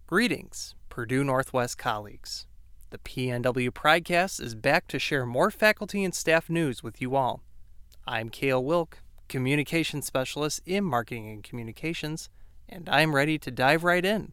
Greetings, Purdue Northwest colleagues. The PNW Pridecast is back to share more faculty and staff news with you all. I'm Cale Wilk, Communications Specialist in Marketing and Communications, and I'm ready to dive right in.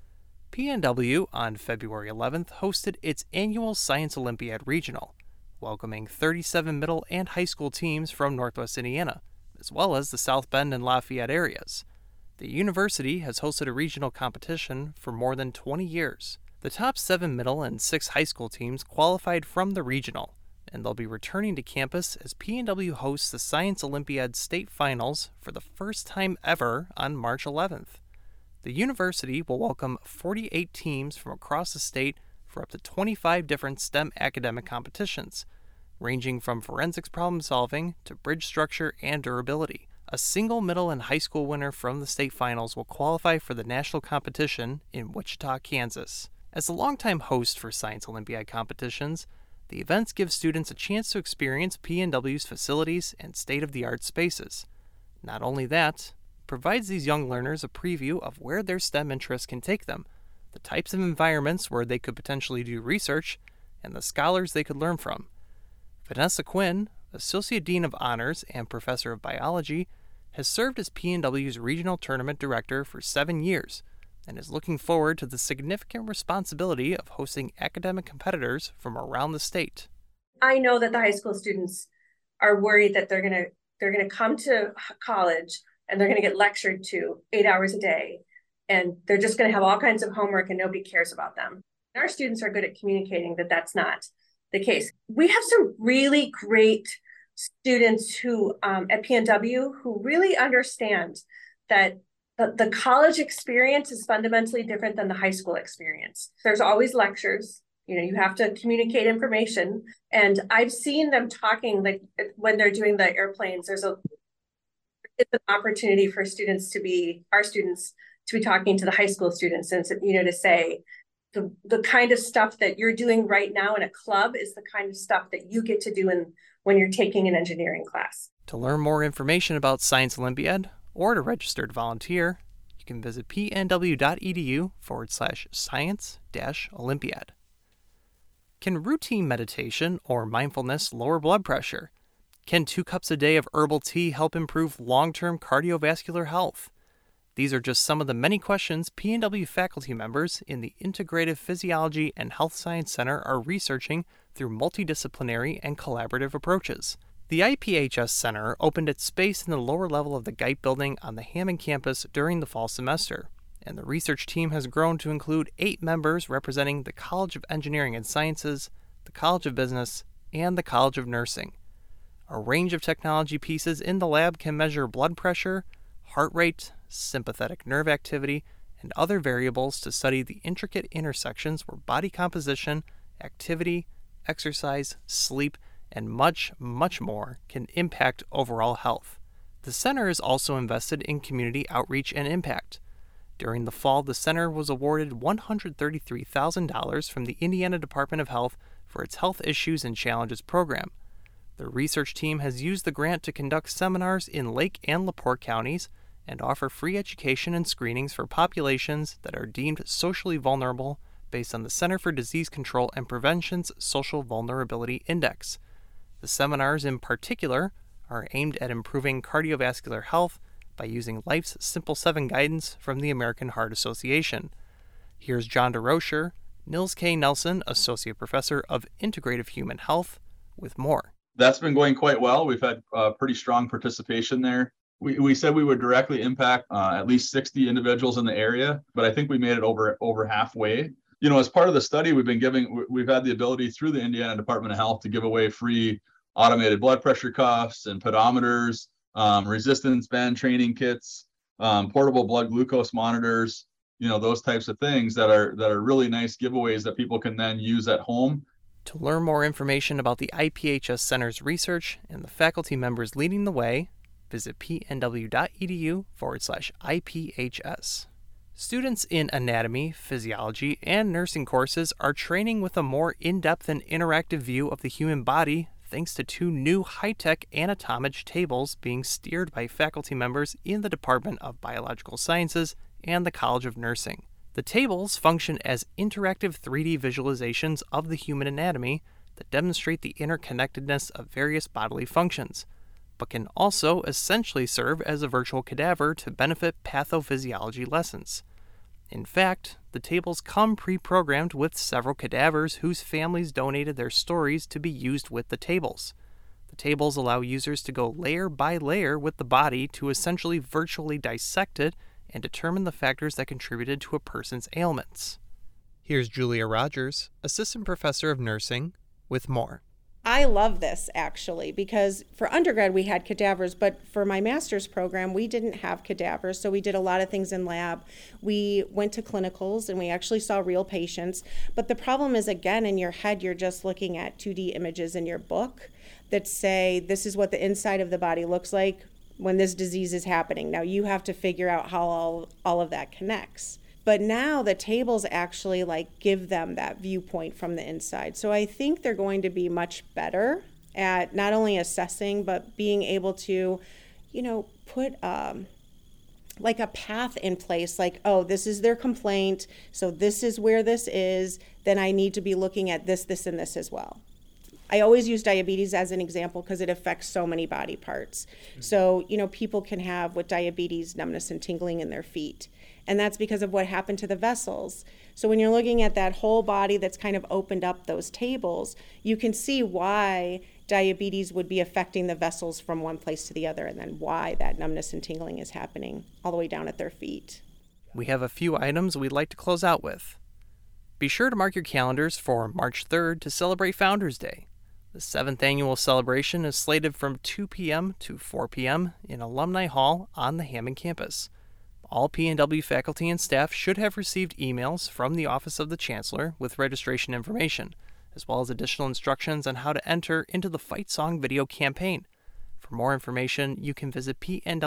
PNW on February 11th hosted its annual Science Olympiad Regional, welcoming 37 middle and high school teams from Northwest Indiana, as well as the South Bend and Lafayette areas. The university has hosted a regional competition for more than 20 years. The top 7 middle and 6 high school teams qualified from the regional, and they'll be returning to campus as PNW hosts the Science Olympiad State Finals for the first time ever on March 11th. The university will welcome 48 teams from across the state for up to 25 different STEM academic competitions, ranging from forensics problem solving to bridge structure and durability. A single middle and high school winner from the state finals will qualify for the national competition in Wichita, Kansas. As a longtime host for Science Olympiad competitions, the events give students a chance to experience PNW's facilities and state-of-the-art spaces. Not only that, it provides these young learners a preview of where their STEM interests can take them, the types of environments where they could potentially do research, and the scholars they could learn from. Vanessa Quinn, Associate Dean of Honors and Professor of Biology, has served as PNW's Regional Tournament Director for 7 years and is looking forward to the significant responsibility of hosting academic competitors from around the state. I know that the high school students are worried that they're gonna come to college and they're gonna get lectured to 8 hours a day, and they're just gonna have all kinds of homework and nobody cares about them. Our students are good at communicating that that's not the case. We have some really great students who at PNW who really understand that the college experience is fundamentally different than the high school experience. There's always lectures, you have to communicate information. And I've seen them talking, like when they're doing the airplanes, it's an opportunity for our students to be talking to the high school students and to say, the kind of stuff that you're doing right now in a club is the kind of stuff that you get to do when you're taking an engineering class. To learn more information about Science Olympiad or to register to volunteer, you can visit pnw.edu/science-olympiad. Can routine meditation or mindfulness lower blood pressure? Can 2 cups a day of herbal tea help improve long-term cardiovascular health? These are just some of the many questions PNW faculty members in the Integrative Physiology and Health Science Center are researching through multidisciplinary and collaborative approaches. The IPHS Center opened its space in the lower level of the GITE building on the Hammond campus during the fall semester, and the research team has grown to include 8 members representing the College of Engineering and Sciences, the College of Business, and the College of Nursing. A range of technology pieces in the lab can measure blood pressure, heart rate, sympathetic nerve activity, and other variables to study the intricate intersections where body composition, activity, exercise, sleep, and much, much more can impact overall health. The center is also invested in community outreach and impact. During the fall, the center was awarded $133,000 from the Indiana Department of Health for its Health Issues and Challenges program. The research team has used the grant to conduct seminars in Lake and LaPorte counties and offer free education and screenings for populations that are deemed socially vulnerable based on the Center for Disease Control and Prevention's Social Vulnerability Index. The seminars in particular are aimed at improving cardiovascular health by using Life's Simple 7 guidance from the American Heart Association. Here's John DeRocher, Nils K. Nelson, Associate Professor of Integrative Human Health, with more. That's been going quite well. We've had pretty strong participation there. We said we would directly impact at least 60 individuals in the area, but I think we made it over halfway. As part of the study, we've had the ability through the Indiana Department of Health to give away free automated blood pressure cuffs and pedometers, resistance band training kits, portable blood glucose monitors, those types of things that are really nice giveaways that people can then use at home. To learn more information about the IPHS Center's research and the faculty members leading the way, visit pnw.edu/IPHS. Students in anatomy, physiology, and nursing courses are training with a more in-depth and interactive view of the human body thanks to 2 new high-tech anatomic tables being steered by faculty members in the Department of Biological Sciences and the College of Nursing. The tables function as interactive 3D visualizations of the human anatomy that demonstrate the interconnectedness of various bodily functions, but can also essentially serve as a virtual cadaver to benefit pathophysiology lessons. In fact, the tables come pre-programmed with several cadavers whose families donated their stories to be used with the tables. The tables allow users to go layer by layer with the body to essentially virtually dissect it and determine the factors that contributed to a person's ailments. Here's Julia Rogers, Assistant Professor of Nursing, with more. I love this, actually, because for undergrad we had cadavers, but for my master's program we didn't have cadavers, so we did a lot of things in lab. We went to clinicals and we actually saw real patients, but the problem is, again, in your head you're just looking at 2D images in your book that say this is what the inside of the body looks like when this disease is happening. Now you have to figure out how all of that connects. But now the tables actually give them that viewpoint from the inside. So I think they're going to be much better at not only assessing, but being able to, put a path in place, this is their complaint, so this is where this is, then I need to be looking at this, and this as well. I always use diabetes as an example because it affects so many body parts. So, people can have with diabetes numbness and tingling in their feet. And that's because of what happened to the vessels. So when you're looking at that whole body that's kind of opened up those tables, you can see why diabetes would be affecting the vessels from one place to the other, and then why that numbness and tingling is happening all the way down at their feet. We have a few items we'd like to close out with. Be sure to mark your calendars for March 3rd to celebrate Founders Day. The 7th annual celebration is slated from 2 p.m. to 4 p.m. in Alumni Hall on the Hammond campus. All PNW faculty and staff should have received emails from the Office of the Chancellor with registration information, as well as additional instructions on how to enter into the Fight Song video campaign. For more information, you can visit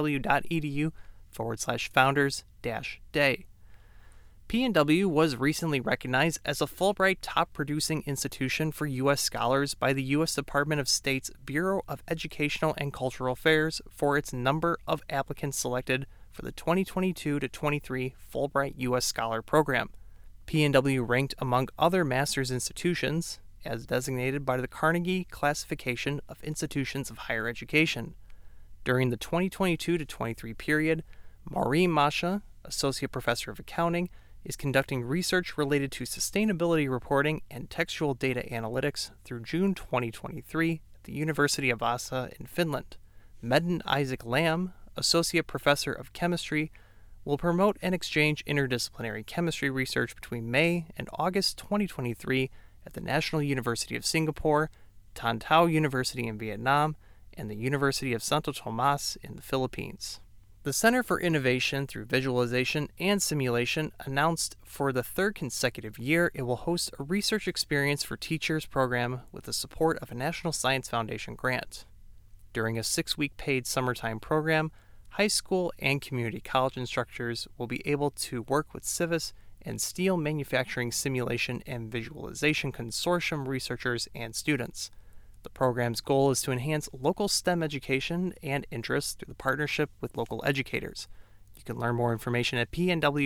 pnw.edu/founders-day. PNW was recently recognized as a Fulbright Top Producing Institution for U.S. Scholars by the U.S. Department of State's Bureau of Educational and Cultural Affairs for its number of applicants selected for the 2022-23 Fulbright U.S. Scholar Program. PNW ranked among other master's institutions as designated by the Carnegie Classification of Institutions of Higher Education. During the 2022-23 period, Maureen Masha, Associate Professor of Accounting, is conducting research related to sustainability reporting and textual data analytics through June 2023 at the University of Vaasa in Finland. Medden Isaac Lamb, Associate Professor of Chemistry, will promote and exchange interdisciplinary chemistry research between May and August 2023 at the National University of Singapore, Tan Tao University in Vietnam, and the University of Santo Tomas in the Philippines. The Center for Innovation through Visualization and Simulation announced for the third consecutive year it will host a research experience for teachers program with the support of a National Science Foundation grant. During a 6-week paid summertime program, high school and community college instructors will be able to work with Civis and Steel Manufacturing Simulation and Visualization Consortium researchers and students. The program's goal is to enhance local STEM education and interest through the partnership with local educators. You can learn more information at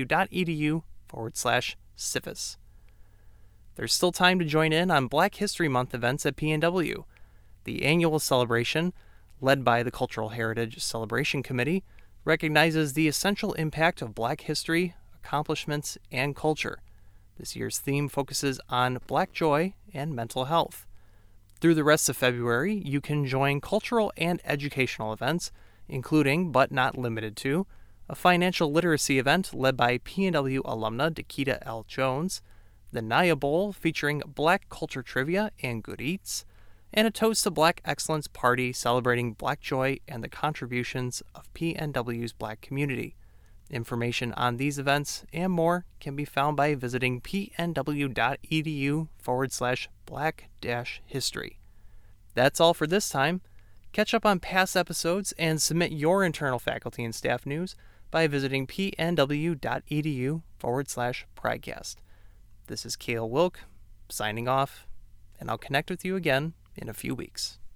pnw.edu/Civis. There's still time to join in on Black History Month events at PNW. The annual celebration, led by the Cultural Heritage Celebration Committee, recognizes the essential impact of Black history, accomplishments, and culture. This year's theme focuses on Black joy and mental health. Through the rest of February, you can join cultural and educational events, including, but not limited to, a financial literacy event led by PNW alumna Dakita L. Jones, the Naya Bowl featuring Black culture trivia and good eats, and a Toast to Black Excellence party celebrating Black joy and the contributions of PNW's Black community. Information on these events and more can be found by visiting pnw.edu/black-history. That's all for this time. Catch up on past episodes and submit your internal faculty and staff news by visiting pnw.edu/pridecast. This is Cale Wilk, signing off, and I'll connect with you again in a few weeks.